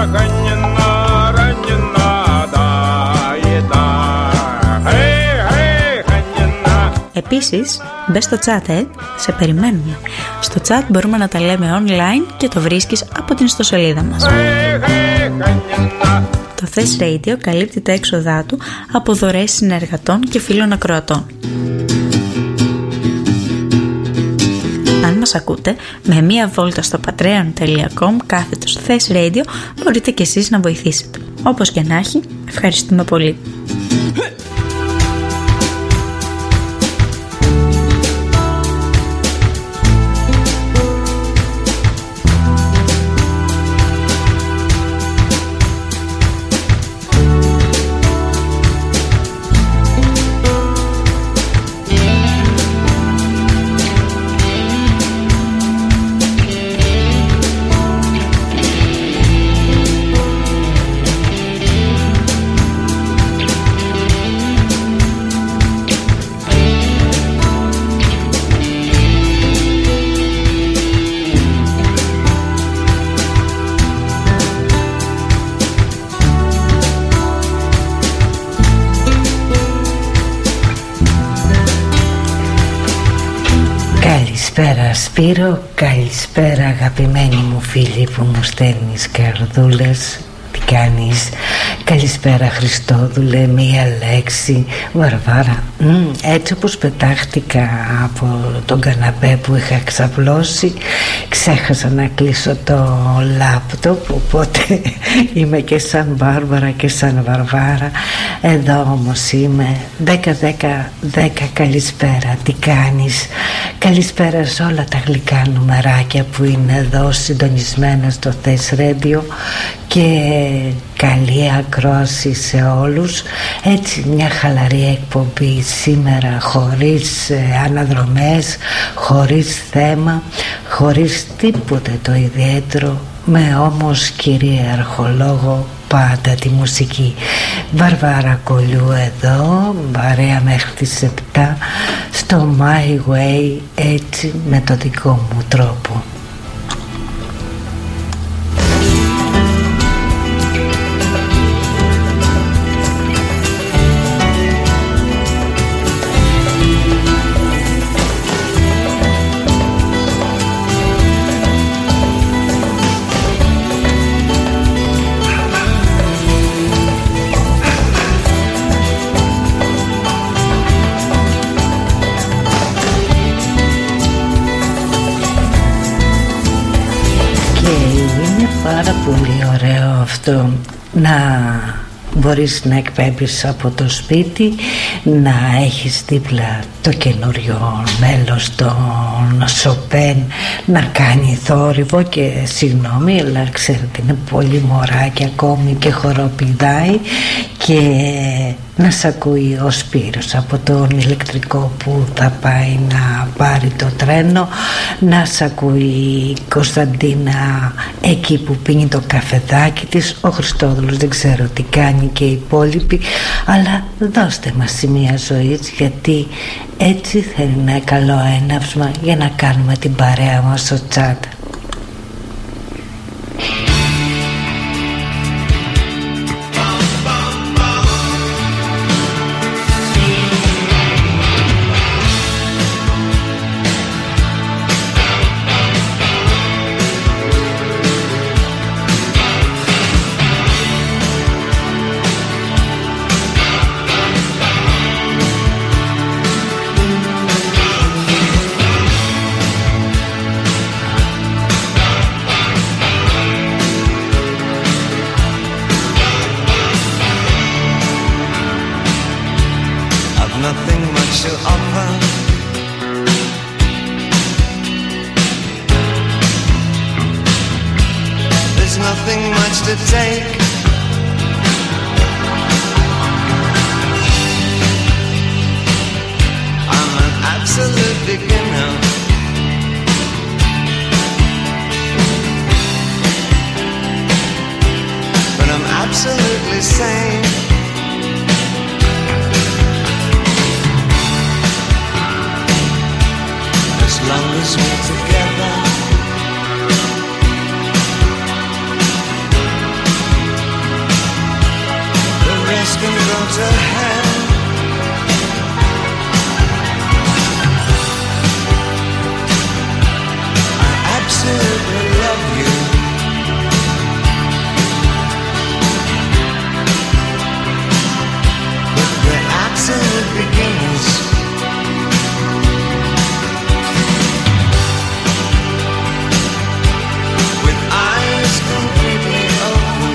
Επίσης, μπες στο chat, σε περιμένουμε. Στο chat μπορούμε να τα λέμε online και το βρίσκεις από την ιστοσελίδα μας. Το Thess Radio καλύπτει τα έξοδά του από δωρεές συνεργατών και φίλων ακροατών. Αν μας ακούτε, με μία βόλτα στο patreon.com/Thess Radio μπορείτε κι εσείς να βοηθήσετε. Όπως και να έχει, ευχαριστούμε πολύ. Καλησπέρα Σπύρο, καλησπέρα αγαπημένοι μου φίλοι που μου στέλνεις καρδούλες. Τι κάνεις? Καλησπέρα Χριστόδουλε, μία λέξη. Βαρβάρα, έτσι όπως πετάχτηκα από τον καναπέ που είχα ξαπλώσει, ξέχασα να κλείσω το λάπτοπ, οπότε είμαι και σαν Βάρβαρα και σαν Βαρβάρα. Εδώ όμως είμαι. 10-10-10 καλησπέρα. Τι κάνεις? Καλησπέρα σε όλα τα γλυκά νουμεράκια που είναι εδώ συντονισμένα στο Thess Radio και καλή ακρόαση σε όλους. Έτσι μια χαλαρή εκπομπή σήμερα, χωρίς αναδρομές, χωρίς θέμα, χωρίς τίποτε το ιδιαίτερο, με όμως κυρίαρχο λόγο πάντα τη μουσική. Βαρβάρα Κολλιού εδώ, παρέα μέχρι τις 7 στο My Way, έτσι με το δικό μου τρόπο. Πάρα πολύ ωραίο αυτό, να μπορείς να εκπέμπεις από το σπίτι, να έχεις δίπλα το καινούριο μέλος των Σοπέν να κάνει θόρυβο και συγγνώμη, αλλά ξέρετε είναι πολύ μωράκι ακόμη και χοροπηδάει, και να σ' ακούει ο Σπύρος από τον ηλεκτρικό που θα πάει να πάρει το τρένο, να σ' ακούει η Κωνσταντίνα εκεί που πίνει το καφεδάκι της, ο Χριστόδουλος δεν ξέρω τι κάνει και οι υπόλοιποι, αλλά δώστε μας σημεία ζωής, γιατί έτσι θα είναι ένα καλό έναυσμα για να κάνουμε την παρέα μας στο τσάτ. can go to hell. I absolutely love you. But we're absolute beginners. With eyes completely open.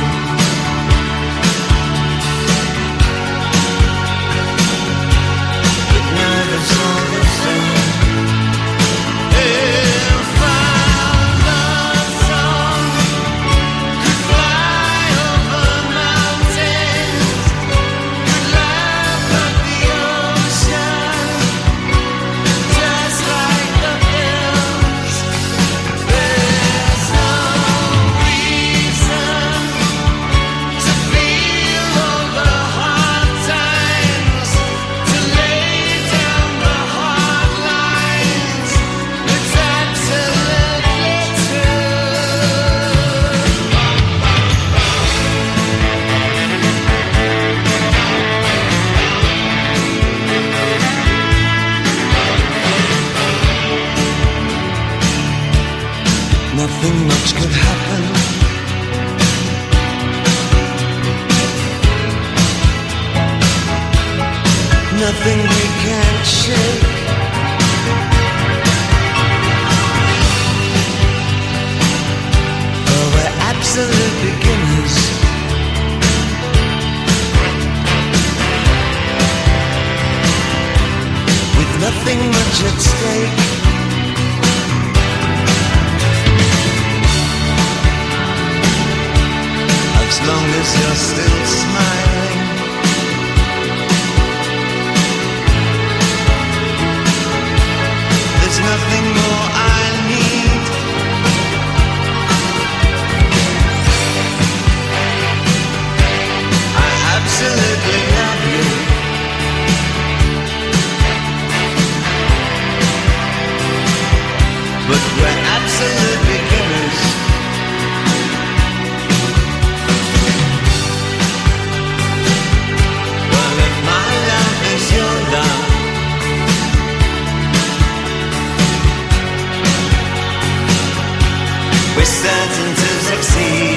But nervous all the same. If our love song could fly over mountains, could laugh at the ocean, just like the hills, there's no reason to feel all the hard times, to lay down the hard lines. It's absolutely true. Nothing much could happen. Nothing we can't shake. Oh, we're absolute beginners. With nothing much at stake. As long as you're still smiling. There's nothing more I need. I absolutely love you. But we're absolute beginners. Well, if my love is your love, we're certain to succeed.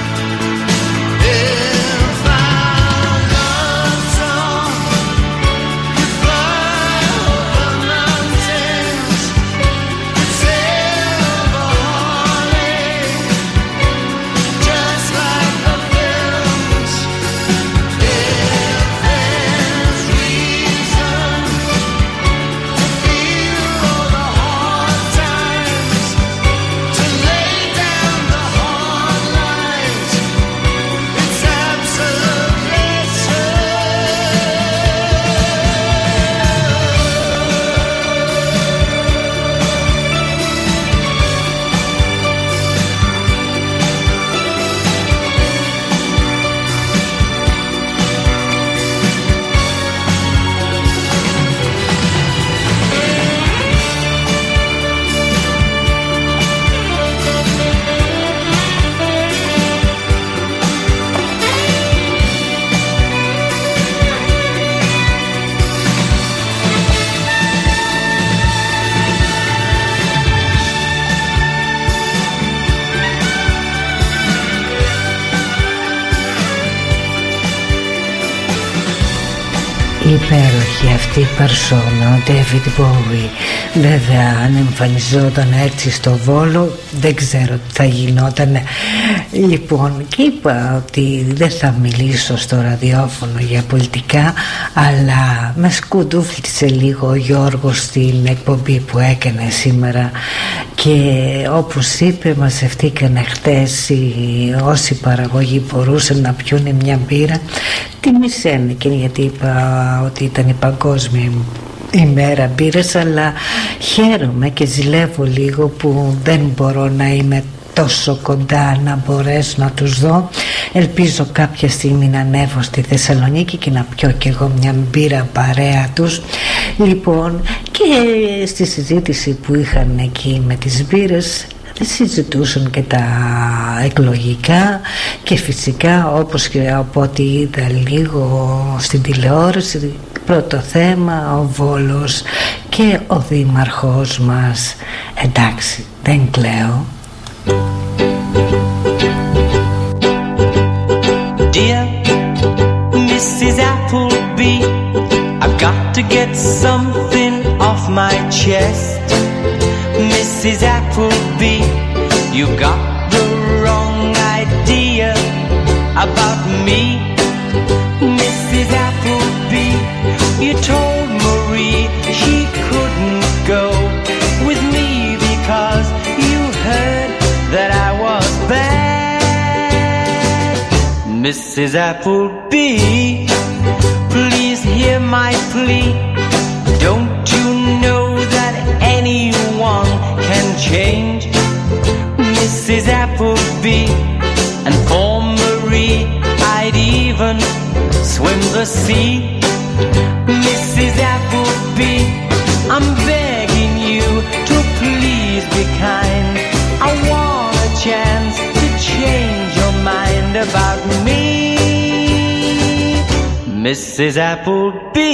If our love song could fly over mountains, could sail over Harley, just like the films. If there's reason to feel all the hard times, to lay down the hard lines, it's absolutely true. Υπέροχη αυτή η περσόνα, ο David Bowie. Βέβαια, αν εμφανιζόταν έτσι στο Βόλο, δεν ξέρω τι θα γινόταν. Λοιπόν, και είπα ότι δεν θα μιλήσω στο ραδιόφωνο για πολιτικά, αλλά με σκουντούφλησε λίγο ο Γιώργος στην εκπομπή που έκανε σήμερα και όπως είπε, μαζευτήκανε χτες όσοι παραγωγοί μπορούσαν να πιούνε μια μπύρα. Τιμήσανε και γιατί είπα ότι ήταν η παγκόσμια ημέρα μπύρας, αλλά χαίρομαι και ζηλεύω λίγο που δεν μπορώ να είμαι τόσο κοντά να μπορέσω να τους δω. Ελπίζω κάποια στιγμή να ανέβω στη Θεσσαλονίκη και να πιω κι εγώ μια μπύρα παρέα τους. Λοιπόν, και στη συζήτηση που είχαν εκεί με τις μπύρες συζητούσαν και τα εκλογικά και φυσικά, όπως και από ό,τι είδα λίγο στην τηλεόραση, πρώτο θέμα ο Βόλος και ο δήμαρχός μας. Εντάξει, δεν κλαίω. Dear Mrs. Appleby, I've got to get something off my chest. Mrs. Appleby, you got the wrong idea about me. Mrs. Appleby, you told Marie she couldn't go with me because you heard that I was bad. Mrs. Appleby, please hear my plea. Don't you know that anyone can change? Mrs. Appleby, and for Marie I'd even swim the sea. Mrs. Appleby, I'm begging you to please be kind. I want a chance to change your mind about me. Mrs. Appleby.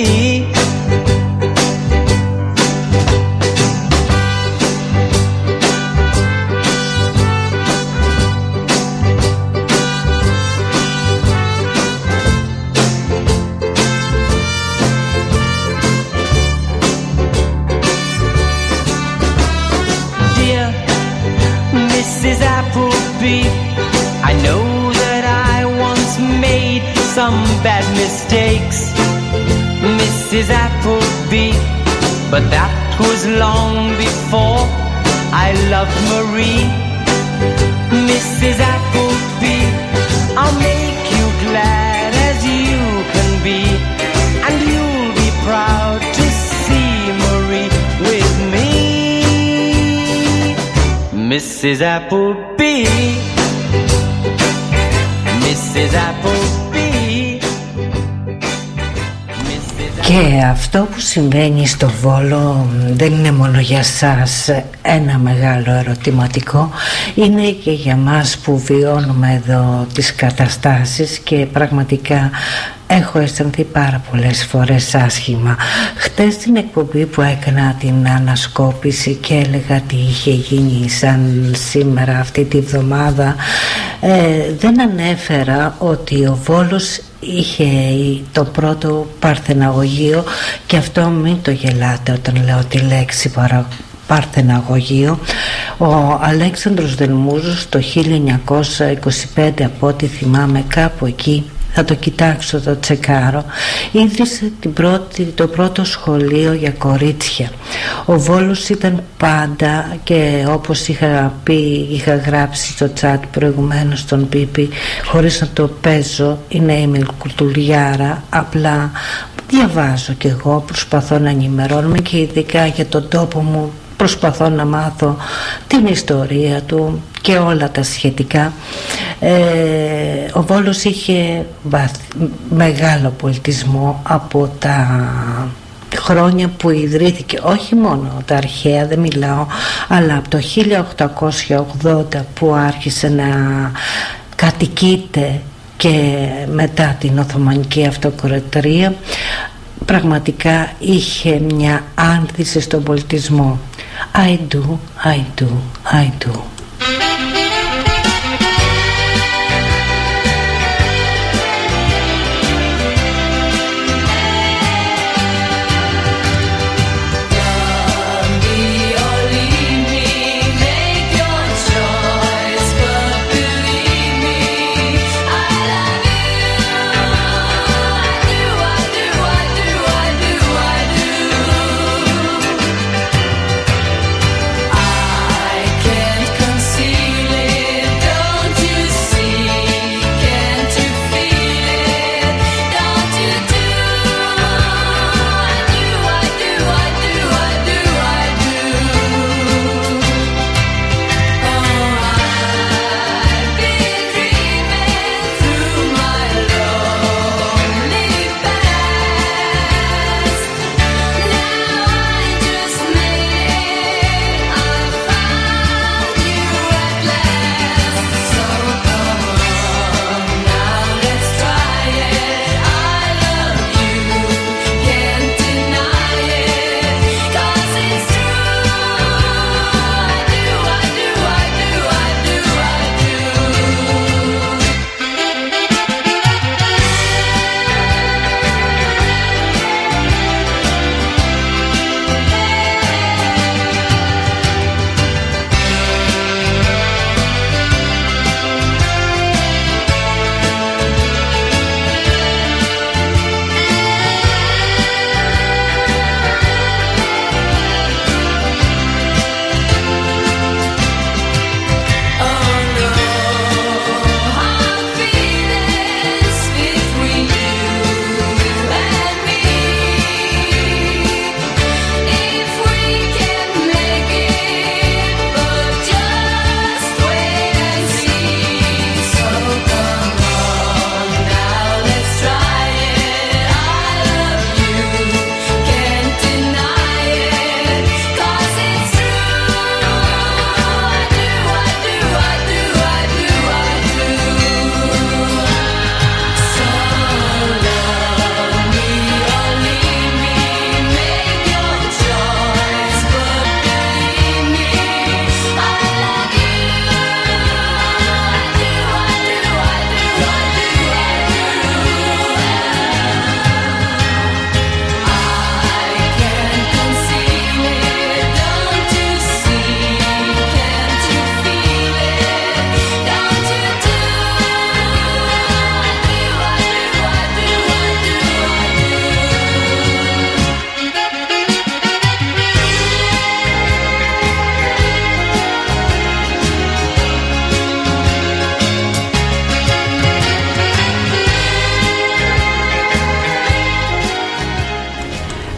Mrs. Appleby, I know that I once made some bad mistakes, Mrs. Appleby, but that was long before I loved Marie. Mrs. Appleby, I'll make you glad as you can be, and you'll be proud to see Marie with me. Mrs. Appleby, Mrs. Appleby. Και αυτό που συμβαίνει στο Βόλο δεν είναι μόνο για σας ένα μεγάλο ερωτηματικό, είναι και για μας που βιώνουμε εδώ τις καταστάσεις και πραγματικά έχω αισθανθεί πάρα πολλές φορές άσχημα. Χτες στην εκπομπή που έκανα την ανασκόπηση και έλεγα τι είχε γίνει σαν σήμερα αυτή τη βδομάδα, δεν ανέφερα ότι ο Βόλος είχε το πρώτο παρθεναγωγείο, και αυτό μην το γελάτε όταν λέω τη λέξη παρθεναγωγείο. Ο Αλέξανδρος Δελμούζος το 1925, από ό,τι θυμάμαι, κάπου εκεί, θα το κοιτάξω, το τσεκάρω, ίδρυσε το πρώτο σχολείο για κορίτσια. Ο Βόλος ήταν πάντα, και όπως είχα γράψει στο chat προηγουμένως στον Πίπη, χωρίς να το παίζω, είναι η Μιλκουλτουριάρα, απλά διαβάζω κι εγώ, προσπαθώ να ενημερώνομαι και ειδικά για τον τόπο μου προσπαθώ να μάθω την ιστορία του και όλα τα σχετικά. Ο Βόλος είχε μεγάλο πολιτισμό από τα χρόνια που ιδρύθηκε, όχι μόνο τα αρχαία, δεν μιλάω, αλλά από το 1880 που άρχισε να κατοικείται και μετά την Οθωμανική Αυτοκρατορία, πραγματικά είχε μια άνθηση στον πολιτισμό. I do, I do, I do. I can't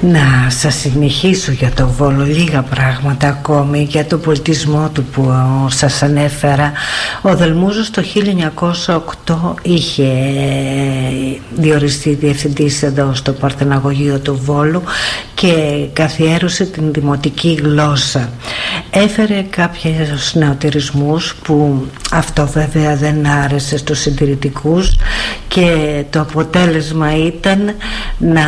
Να σας συνεχίσω για το Βόλο λίγα πράγματα ακόμη για τον πολιτισμό του που σας ανέφερα. Ο Δελμούζος το 1908 είχε διοριστεί διευθυντής εδώ στο Παρθεναγωγείο του Βόλου και καθιέρωσε την δημοτική γλώσσα. Έφερε κάποιους νεοτερισμούς που αυτό βέβαια δεν άρεσε στους συντηρητικούς και το αποτέλεσμα ήταν να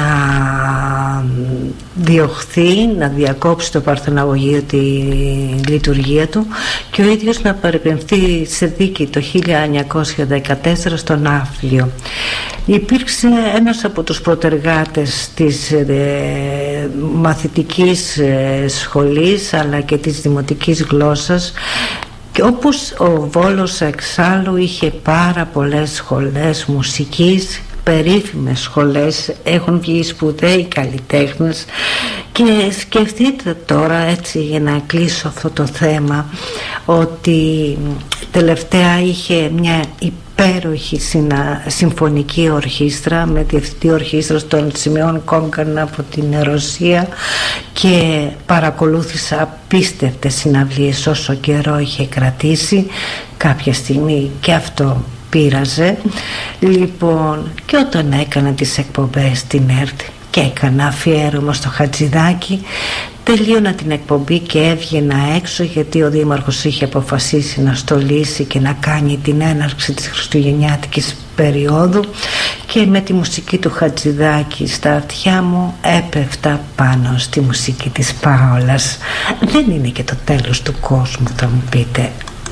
διωχθεί, να διακόψει το Παρθεναγωγείο τη λειτουργία του και ο ίδιος να παρεπεμφθεί σε δίκη το 1914 στον Άφλιο. Υπήρξε ένας από τους προτεργάτες της μαθητικής σχολής αλλά και της δημοτικής γλώσσας, και όπως ο Βόλος εξάλλου είχε πάρα πολλές σχολές μουσικής, περίφημες σχολές, έχουν βγει σπουδαίοι καλλιτέχνες. Και σκεφτείτε τώρα, έτσι για να κλείσω αυτό το θέμα, ότι τελευταία είχε μια υπέροχη συμφωνική ορχήστρα με διευθυντή ορχήστρας τον Σιμεών Κόγκαν από την Ρωσία και παρακολούθησα απίστευτες συναυλίες όσο καιρό είχε κρατήσει. Κάποια στιγμή και αυτό πείραζε. Λοιπόν, και όταν έκανα τις εκπομπές στην ΕΡΤ και έκανα αφιέρωμα στο Χατζηδάκι, τελείωνα την εκπομπή και έβγαινα έξω, γιατί ο Δήμαρχος είχε αποφασίσει να στολίσει και να κάνει την έναρξη της χριστουγεννιάτικης περίοδου και με τη μουσική του Χατζηδάκη στα αυτιά μου έπεφτα πάνω στη μουσική της Πάολας. Δεν είναι και το τέλος του κόσμου, θα μου πείτε.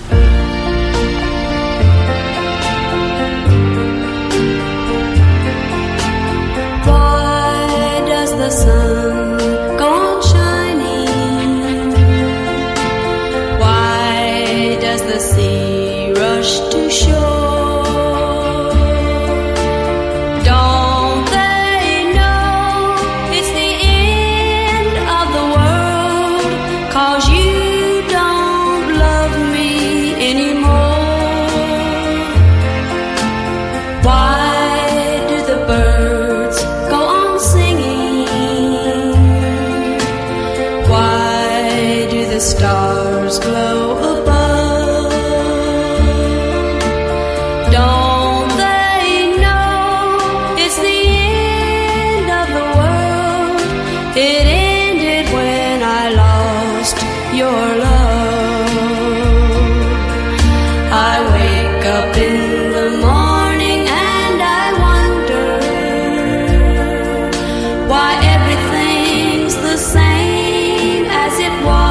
Stars glow above. Don't they know it's the end of the world? It ended when I lost your love. I wake up in the morning and I wonder why everything's the same as it was.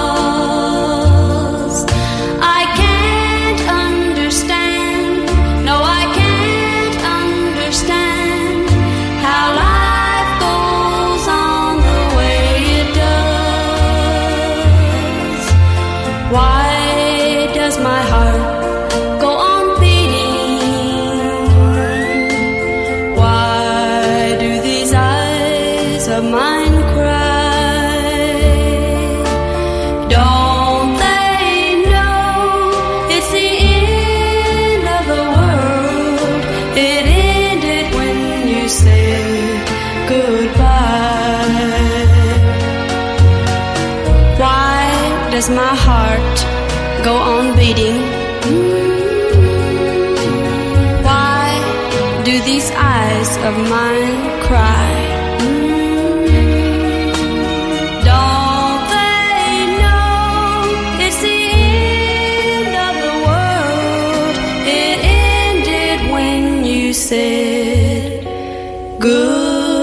Does my heart go on beating? Why do these eyes of mine cry? Don't they know it's the end of the world? It ended when you said goodbye.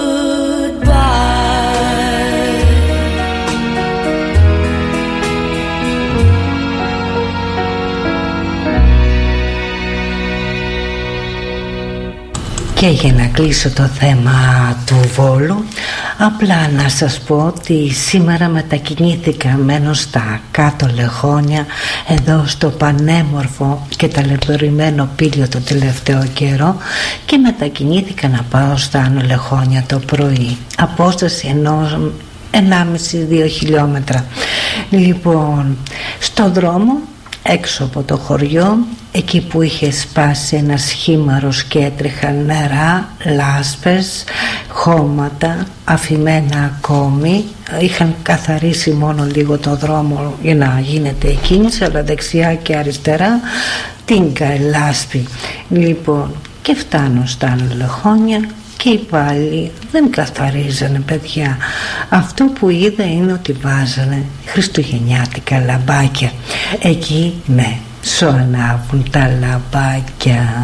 Και για να κλείσω το θέμα του Βόλου, απλά να σας πω ότι σήμερα μετακινήθηκα, μένω στα κάτω Λεχόνια, εδώ στο πανέμορφο και ταλαιπωρημένο Πήλιο το τελευταίο καιρό, και μετακινήθηκα να πάω στα Άνω Λεχόνια το πρωί, απόσταση 1,5-2 χιλιόμετρα. Λοιπόν, στον δρόμο έξω από το χωριό, εκεί που είχε σπάσει ένας χήμαρος και έτρεχαν νερά, λάσπες, χώματα αφημένα ακόμη, είχαν καθαρίσει μόνο λίγο το δρόμο για να γίνεται η κίνηση, αλλά δεξιά και αριστερά τίνκα ελάσπη. Λοιπόν, και φτάνω στα λεχόνια και οι πάλι δεν καθαρίζανε, παιδιά. Αυτό που είδα είναι ότι βάζανε χριστουγεννιάτικα λαμπάκια. Εκεί ναι, σοανάβουν τα λαμπάκια.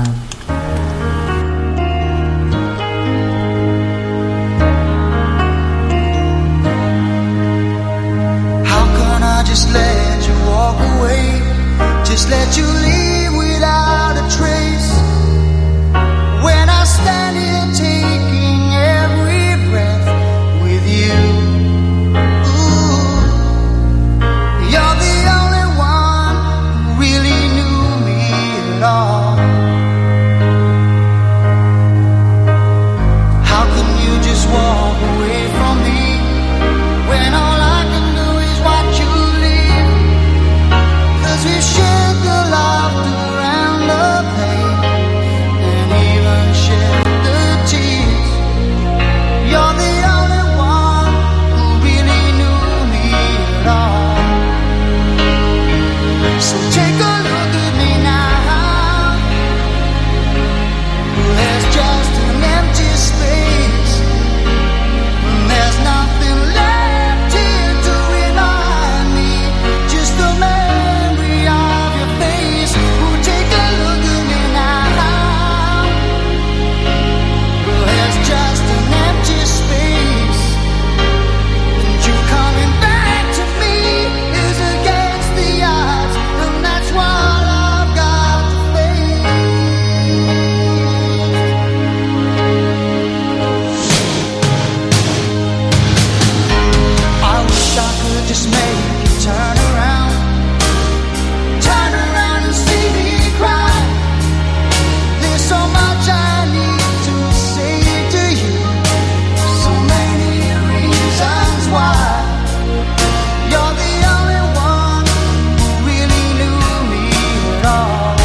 How can I just let you walk away? Just let you leave without a trace. When I stand here taking every breath with you, ooh, you're the only one who really knew me at all. How can you just walk away from me when all I can do is watch you leave? 'Cause we shared the laughter and the pain, and even shared the tears. You're the only one who really knew me at all. So take a look at me now. There's just an empty space, and there's nothing left here to remind me. Just the memory of your face. Oh, take a look at me now. Well, there's just an empty space, and you coming back to me is against the odds, and that's what I've got to face. I wish I could just make you turn around and see me cry. There's so much I need to say to you, so many reasons why. You're the only one who really knew me at all.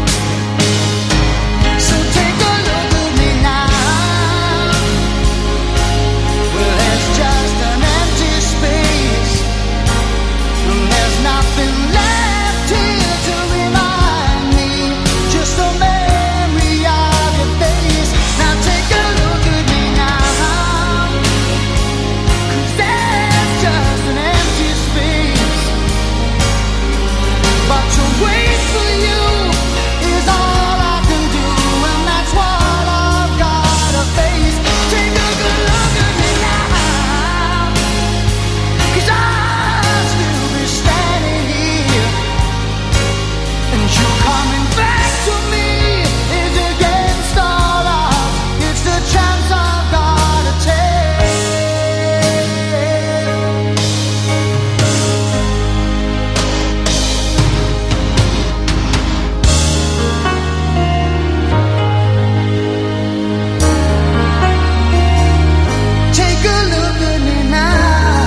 So take a look at me now. Well, there's just an empty space, and there's nothing left here to remind me. Just the memory of your face. Now take a look at me now. 'Cause there's just an empty space, but to wait for you is all I can do, and that's what I've gotta face. Take a good look at me now, 'cause I'll still be standing here, and you coming back to me is against all odds. It's the chance I've gotta take. Take a look at me now.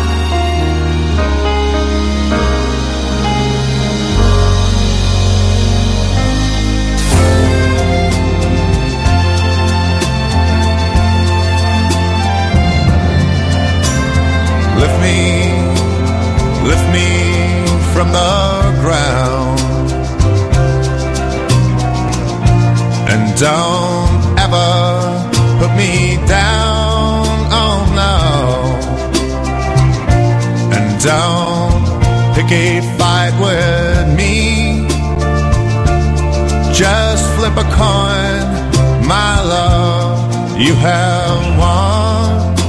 Lift me from the ground, and don't ever put me down, oh no. And don't pick a fight with me, just flip a coin, my love, you have won.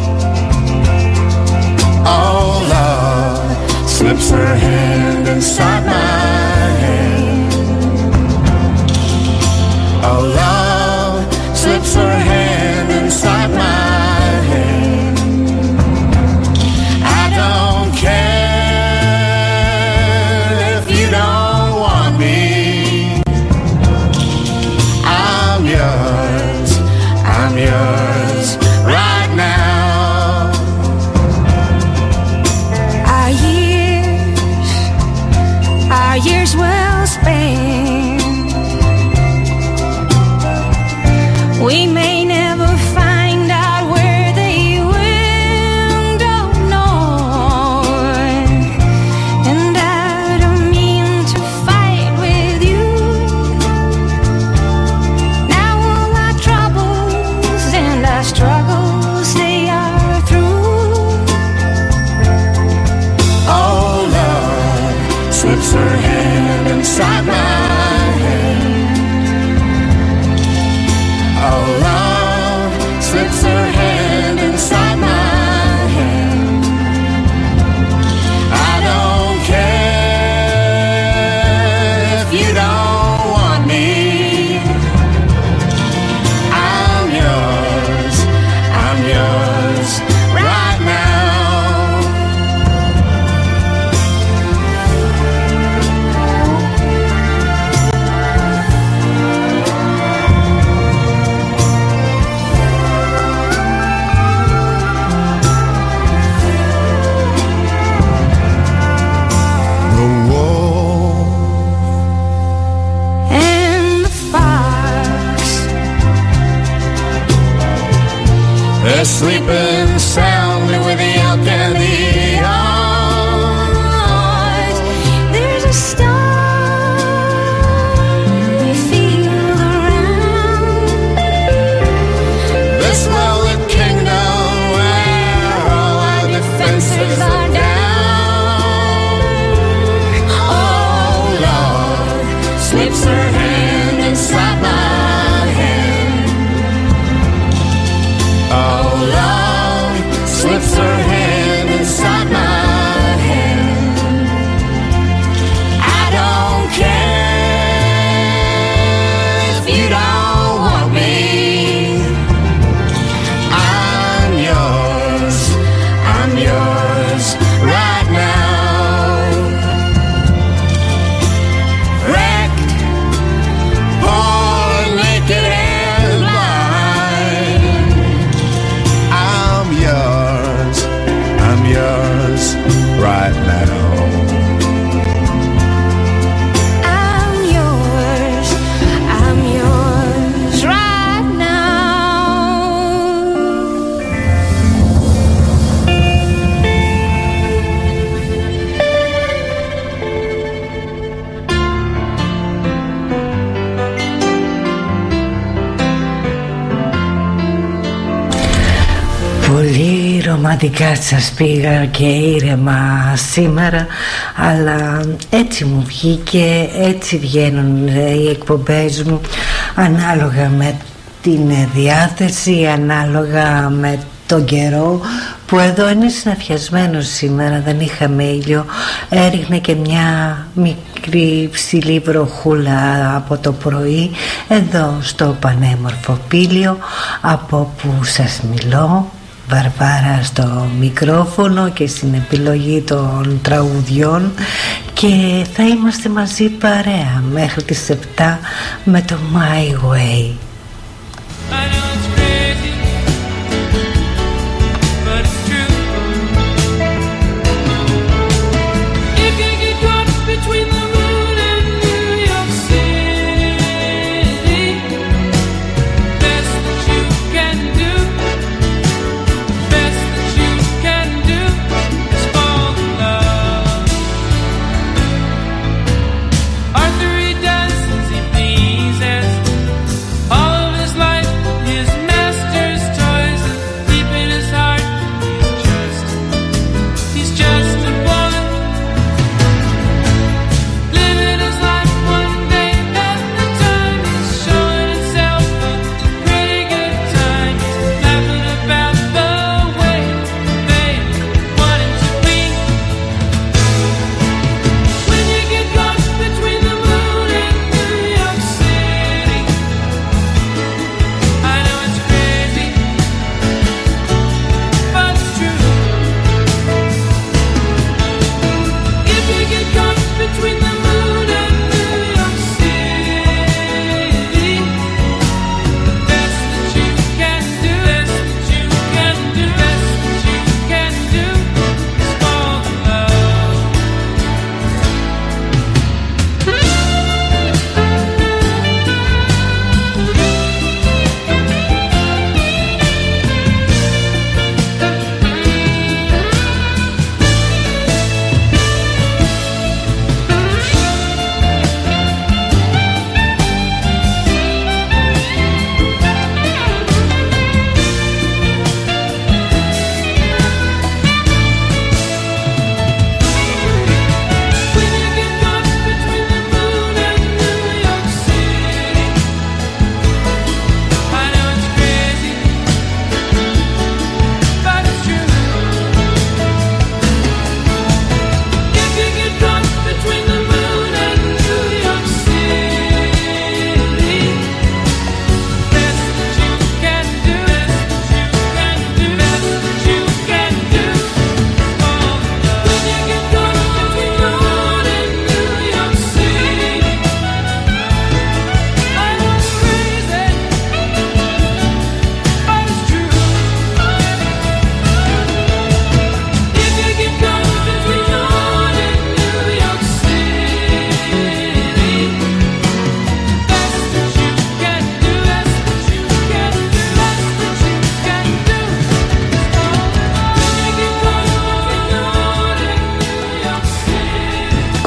Oh, love slips her hand inside my hand. Oh, love slips her hand inside my hand. I don't care if you don't want me. I'm yours right now. Our years well spent. We may never find out where They're sleeping soundly with the elk and the ox. There's a starry field around This lonely kingdom where all our defenses are down. Oh Lord, slips her hand inside my hand. Oh Lord, slips her hand inside my hand. I don't care if you don't want me. I'm yours right now. Wrecked, poor, naked and blind. I'm yours right now. I'm yours right now. Πολύ ρομαντικά σας πήγα και ήρεμα σήμερα, αλλά έτσι μου βγήκε, έτσι βγαίνουν οι εκπομπές μου, ανάλογα με την διάθεση, ανάλογα με τον καιρό, που εδώ είναι συναφιασμένο σήμερα, δεν είχαμε ήλιο, έριχνε και μια μικρή ψηλή βροχούλα από το πρωί εδώ στο πανέμορφο Πήλιο, από όπου σας μιλώ, Βαρβάρα στο μικρόφωνο και στην επιλογή των τραγουδιών, και θα είμαστε μαζί παρέα μέχρι τις 7 με το My Way. All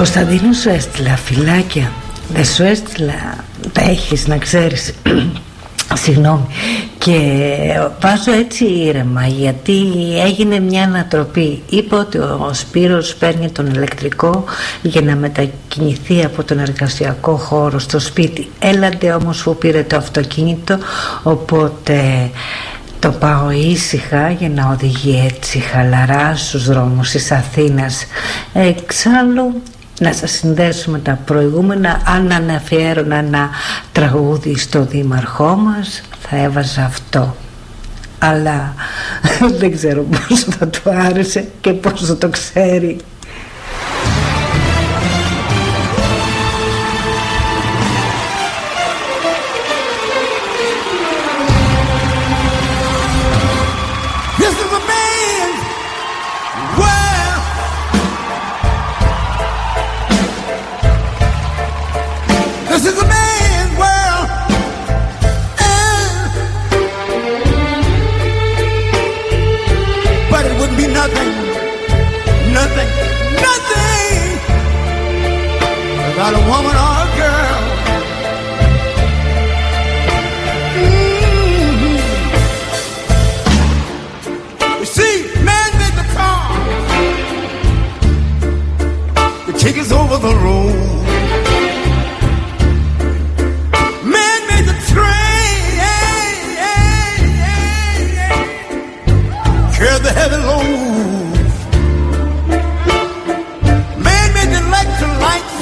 Κωνσταντίνο, σου έστειλα φυλάκια. Δεν σου έστειλα? Τα έχεις, να ξέρεις. Συγγνώμη. Και βάζω έτσι ήρεμα, γιατί έγινε μια ανατροπή. Είπα ότι ο Σπύρος παίρνει τον ηλεκτρικό για να μετακινηθεί από τον εργασιακό χώρο στο σπίτι. Έλαντε όμως που πήρε το αυτοκίνητο, οπότε το πάω ήσυχα για να οδηγεί έτσι χαλαρά στους δρόμους της Αθήνας. Εξάλλου, να σας συνδέσω με τα προηγούμενα, αν αναφιέρωνα ένα τραγούδι στο δήμαρχό μας, θα έβαζα αυτό. Αλλά δεν ξέρω πόσο θα του άρεσε και πόσο το ξέρει. Without a woman or a girl. You see, man made the car, to take us over the road. Man made the train, carry the heavy load. Man made the electric lights,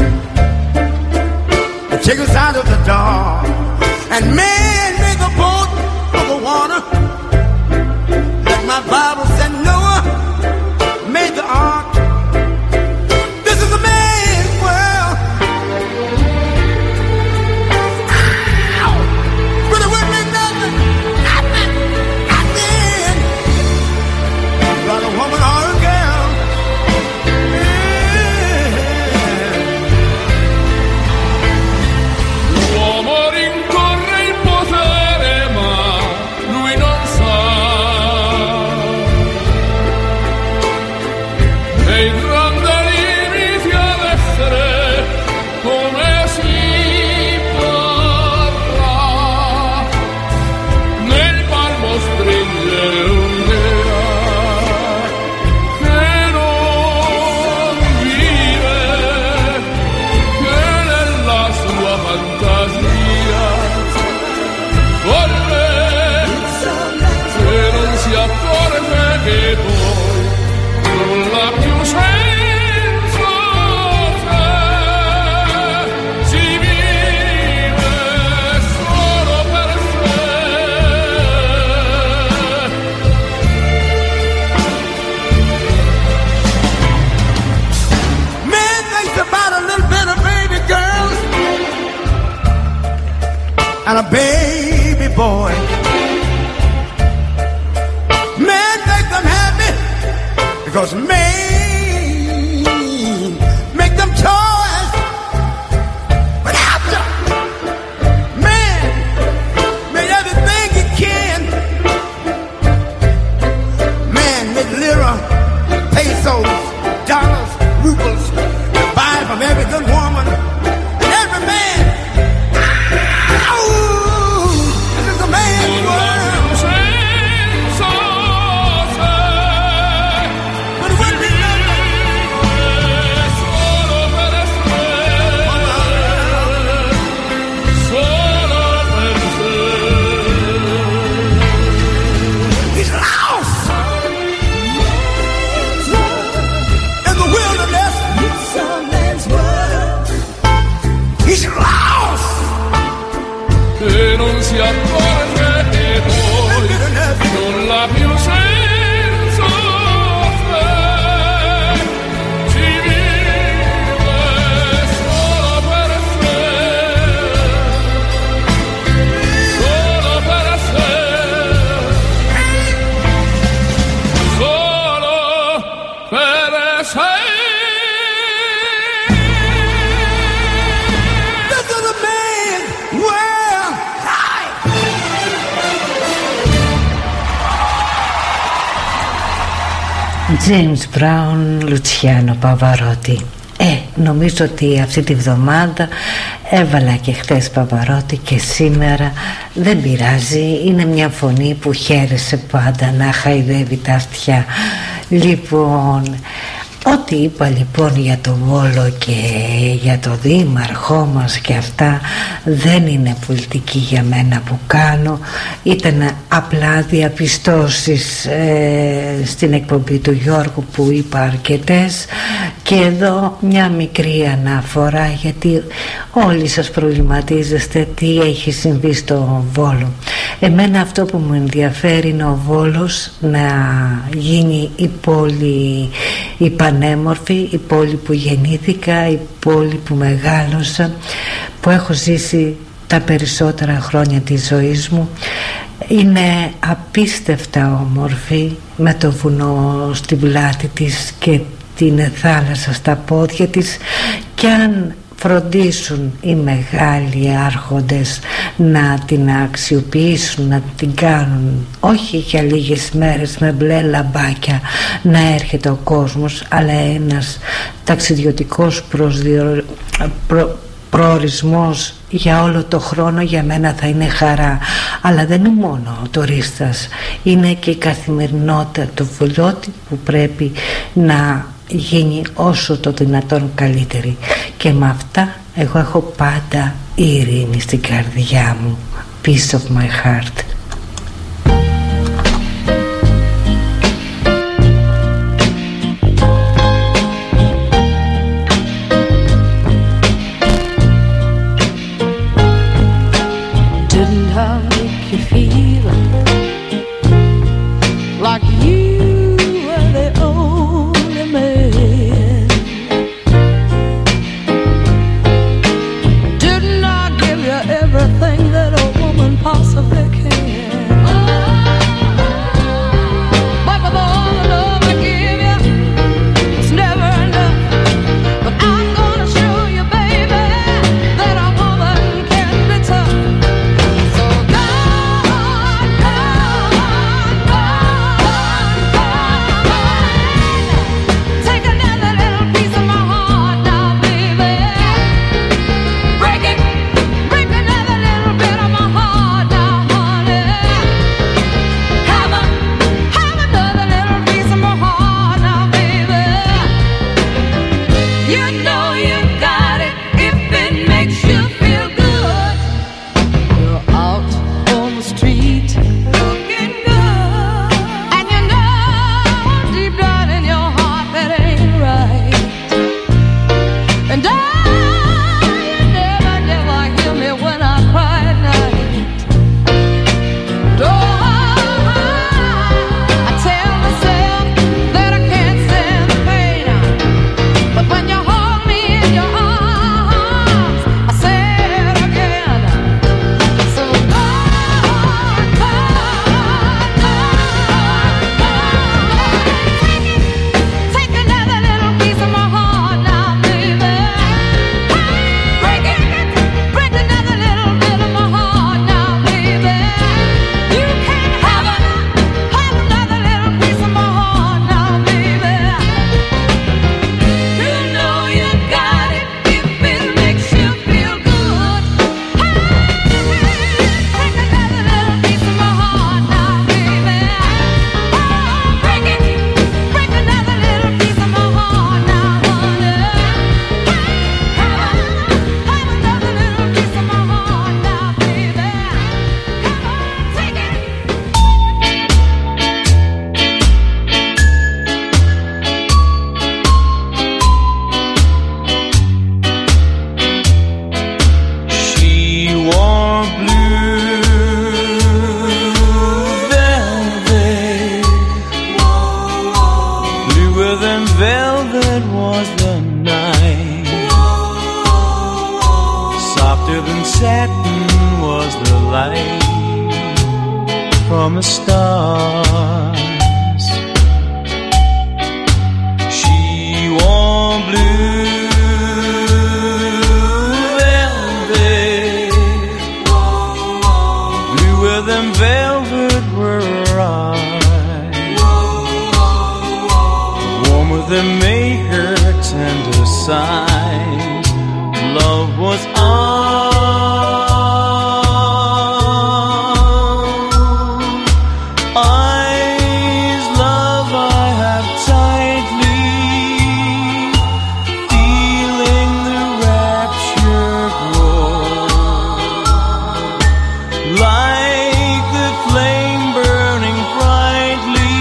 take us out of the dark. And man made the boat for the water, like my Bible said Noah made the ark. This is a man's world. Ow! But it wouldn't mean nothing, nothing about a woman or a girl. And a baby boy. Man make them happy because man make them toys. But after man made everything he can, man made lira, pesos, dollars, rubles, to buy from every good woman and every man. James Brown, Luciano Pavarotti. νομίζω ότι αυτή τη βδομάδα έβαλα και χθες Παπαρότη και σήμερα δεν πειράζει, είναι μια φωνή που χαίρεσε πάντα να χαϊδεύει τα αυτιά. Λοιπόν, ό,τι είπα λοιπόν για το Βόλο και για το δήμαρχό μας και αυτά δεν είναι πολιτική για μένα που κάνω, ήταν απλά διαπιστώσεις στην εκπομπή του Γιώργου που είπα αρκετές, και εδώ μια μικρή αναφορά γιατί όλοι σας προβληματίζεστε τι έχει συμβεί στο Βόλο. Εμένα αυτό που μου ενδιαφέρει είναι ο Βόλος να γίνει η πόλη η πανέμορφη, η πόλη που γεννήθηκα, η πόλη που μεγάλωσα, που έχω ζήσει τα περισσότερα χρόνια της ζωής μου. Είναι απίστευτα όμορφη, με το βουνό στην πλάτη της και την θάλασσα στα πόδια της, και αν φροντίσουν οι μεγάλοι άρχοντες να την αξιοποιήσουν, να την κάνουν όχι για λίγες μέρες με μπλε λαμπάκια να έρχεται ο κόσμος, αλλά ένας ταξιδιωτικός προορισμός για όλο το χρόνο, για μένα θα είναι χαρά. Αλλά δεν είναι μόνο ο τουρίστας, είναι και η καθημερινότητα του Βολιώτη που πρέπει να γίνει όσο το δυνατόν καλύτερη. Και με αυτά εγώ έχω πάντα ειρήνη στην καρδιά μου. Peace of my heart. Didn't I make you feel like you were the only man? Didn't I give you everything that a woman possibly can? But with all the love I give you, it's never enough. But I'm gonna show you, baby, that a woman can be tough. So go on, go on, go on, go on. Take another little piece of my heart now, baby. Break it, break another little bit of my heart now, honey. Have another little piece of my heart now, baby. You know you got it if it makes you feel good. You're out on the street looking good, and you know deep down in your heart that ain't right. And you never, never hear me when I cry at night. I tell myself that I can't stand the pain, but when you hold me in your arms, I say it again. So go on, go on, go on, go on. Take another little piece of my heart now, baby. Break it, break another little bit of my heart now, baby. You can have another little piece of my heart now, baby. You know you got it if it makes you feel good. Take another little piece of my heart now, baby. Break it, break another little piece of my heart now, honey. Have another little piece of my heart now, baby. Come on, take it. She wore blue velvet, bluer than velvet was the night, softer than satin was the light from the stars. She wore blue velvet, bluer than velvet were her eyes, warmer than made her tender inside. Love was on. Eyes, love I have tightly, feeling the rapture grow, like the flame burning brightly.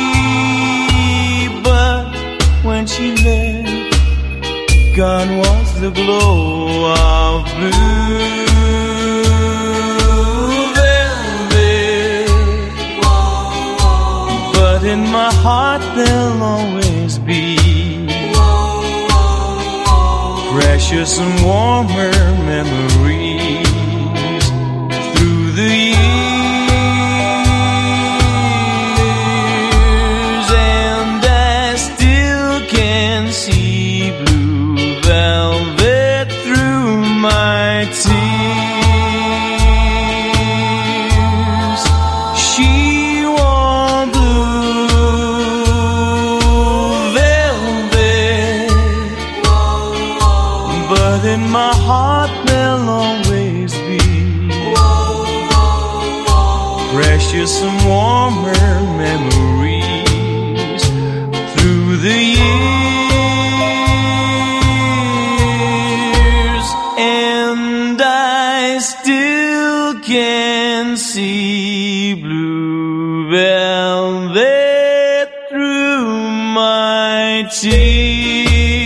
But when she left, gone was the glow of blue velvet. But in my heart there'll always be precious and warmer memories through the years, and I still can see blue velvet through my tears. She wore blue velvet, but in my heart there'll always be precious and warmer memories through the years, and I still can see blue velvet through my tears.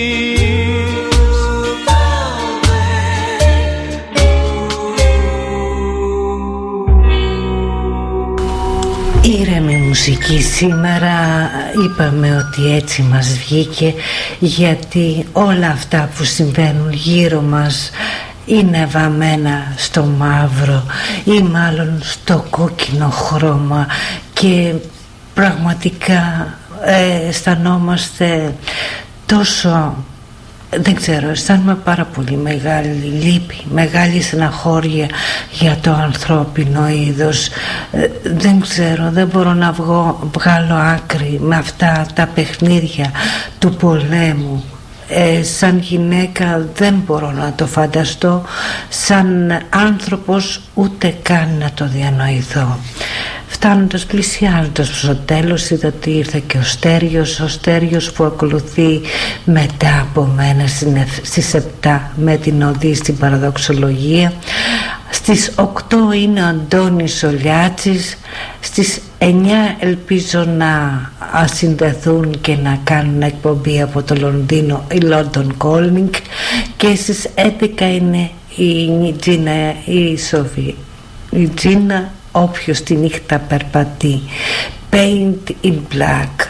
Ήρεμη μουσική σήμερα, είπαμε ότι έτσι μας βγήκε, γιατί όλα αυτά που συμβαίνουν γύρω μας είναι βαμμένα στο μαύρο ή μάλλον στο κόκκινο χρώμα, και πραγματικά αισθανόμαστε τόσο, δεν ξέρω, αισθάνομαι πάρα πολύ μεγάλη λύπη, μεγάλη στεναχώρια για το ανθρώπινο είδος. Δεν ξέρω, δεν μπορώ να βγάλω άκρη με αυτά τα παιχνίδια του πολέμου. Σαν γυναίκα δεν μπορώ να το φανταστώ, σαν άνθρωπος ούτε καν να το διανοηθώ. Φτάνοντας, πλησιάζοντας προς το τέλος, είδα ότι ήρθε και ο Στέριος που ακολουθεί μετά από μένα στις 7 με την οδή στην παραδοξολογία. Στις 8 είναι ο Αντώνης Ολιάτσης, στις 9 ελπίζω να συνδεθούν και να κάνουν εκπομπή από το Λονδίνο η London Calling, και στις 11 είναι η Τζίνα, η Σοφή, η Τζίνα, όποιος τη νύχτα περπατεί. Paint in Black.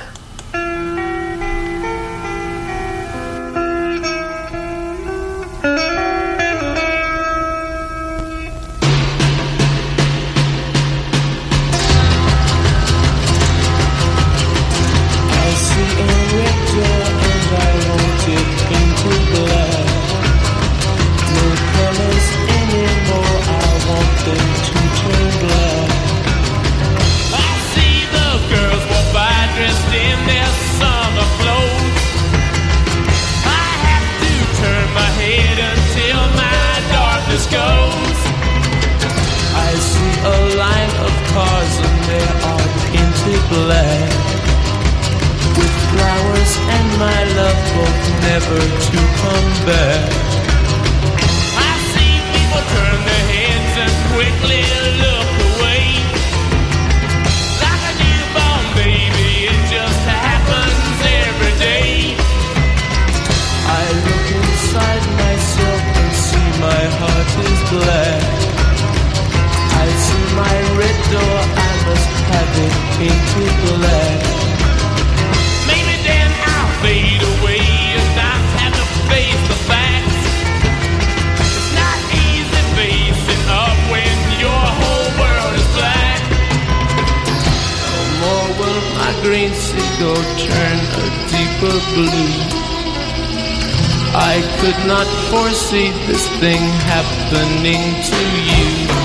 I could not foresee this thing happening to you.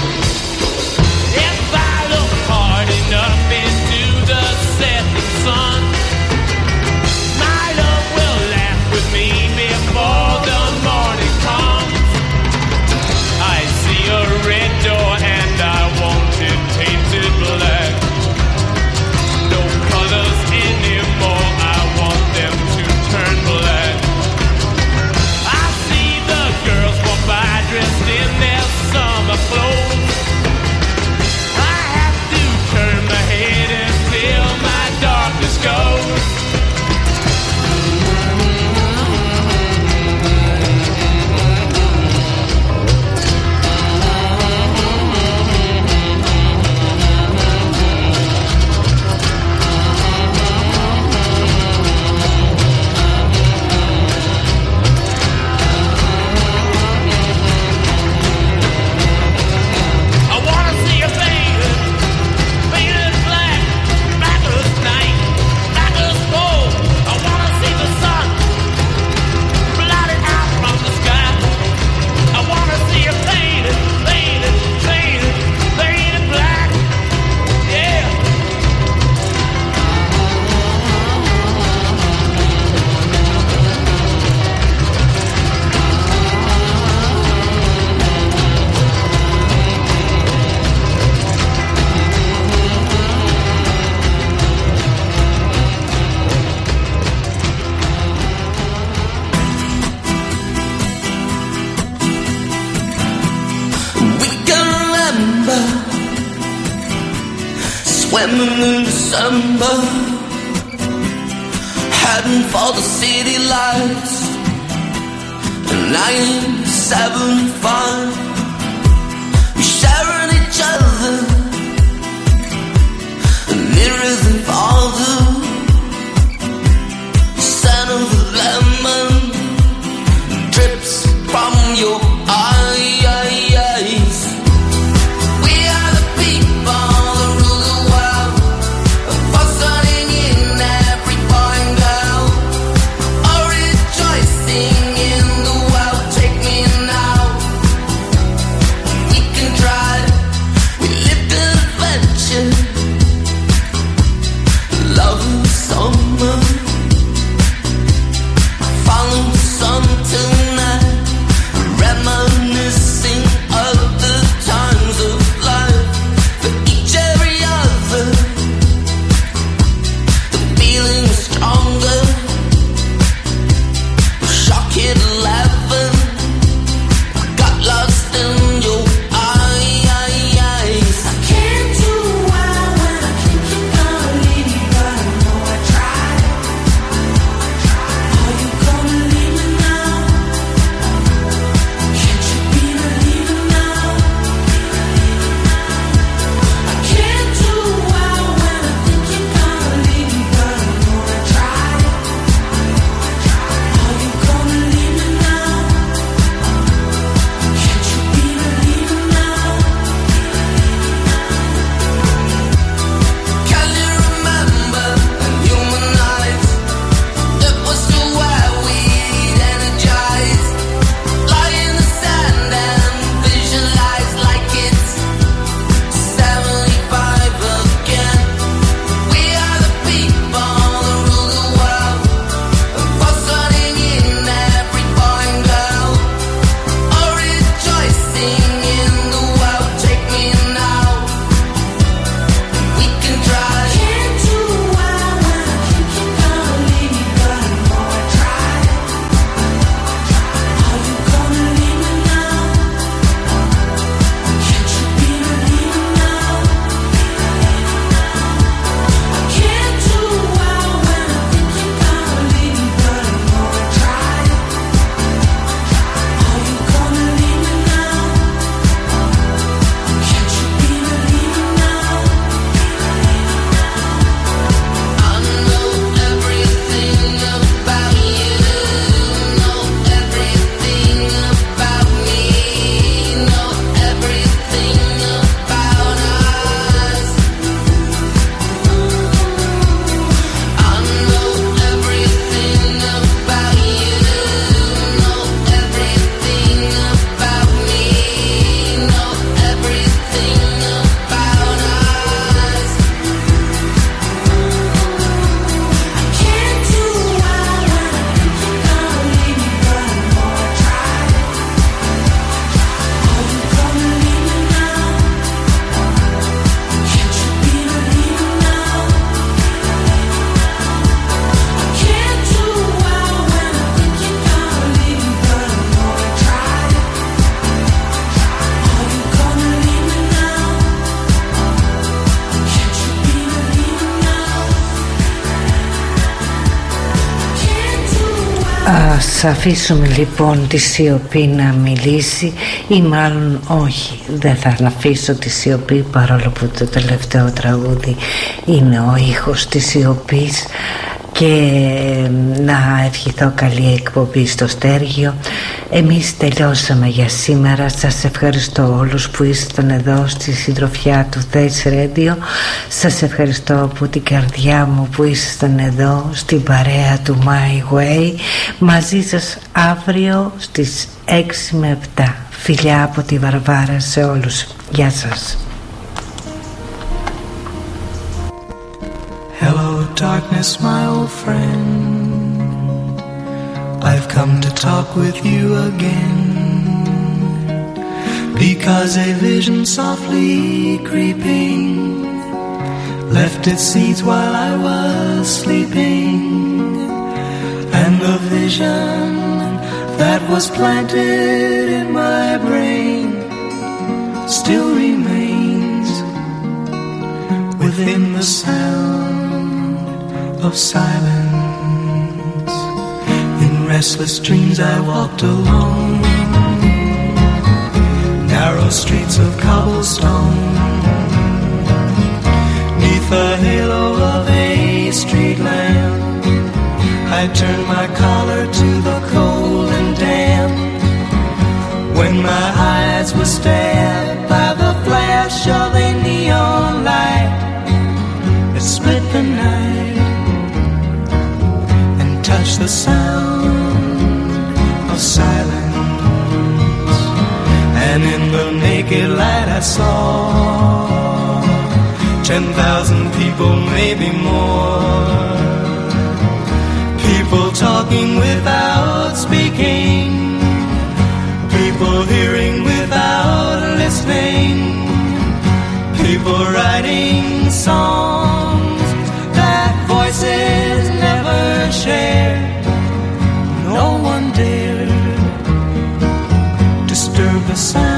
If I look hard enough into the setting sun, my love will laugh with me before swimming in December, heading for the city lights. 975, we sharing each other, nearer than farther. Scent of the lemon drips from your eyes. We are the people that rule the world, buzzing in every boy and girl, all rejoicing in the world. Take me now, we can try. We lived an adventure, love in the summer, follow the sun tonight, reminiscing of the times of life. For each every other, the feeling is stronger. Shock hit 11, got lost in your eyes. I can't do well when I think you're gonna leave me, but I know I tried. Are you gonna leave me now? Can't you be believing now? I can't do well when I think you're gonna leave me, but I know I tried. Are you gonna leave me now? Can't you be believing now? Can you remember human eyes? It was still where we'd energize, lie in the sand and visualize like it's 75 again. We are the people that rule the world, buzzing in every boy and girl, all rejoicing in the world. Take me now, we can try. Can't do well when I think you're gonna leave me, but I know I tried. Are you gonna leave me now? Can't you be believing now? I can't do well when I think you're gonna leave me, but I know I tried. Are you gonna leave me now? Can't you be believing now? I know everything about you, know everything about me, know everything about us. I know everything about you, know everything about me, know everything about us. I can't do well when I think you're gonna leave me, but I know I tried. Are you gonna leave me now? Can't you be believing now? I can't do well when I think you're gonna leave me, but I know I tried. Are you gonna leave me now? Can't you be believing now? Can't do well. Ας αφήσουμε λοιπόν τη σιωπή να μιλήσει, ή μάλλον όχι, δεν θα αφήσω τη σιωπή, παρόλο που το τελευταίο τραγούδι είναι ο ήχος της σιωπής. Και να ευχηθώ καλή εκπομπή στο Στέργιο. Εμείς τελειώσαμε για σήμερα. Σας ευχαριστώ όλους που ήσασταν εδώ στη συντροφιά του Face Radio. Σας ευχαριστώ από την καρδιά μου που ήσασταν εδώ στην παρέα του My Way. Μαζί σας αύριο στις 6 με 7. Φιλιά από τη Βαρβάρα σε όλους. Γεια σας. Hello, darkness, my old friend. I've come to talk with you again, because a vision softly creeping left its seeds while I was sleeping, and the vision that was planted in my brain still remains, with within the sound of silence. In restless dreams I walked alone, narrow streets of cobblestone. Neath the halo of a street lamp, I turned my collar to the cold and damp. When my eyes were stared by the flash of a neon light that split the night and touched the sound of silence. And in the naked light I saw 10,000 people, maybe more. People talking without speaking, people hearing without listening, people writing songs that voices never shared. No one dared disturb the sound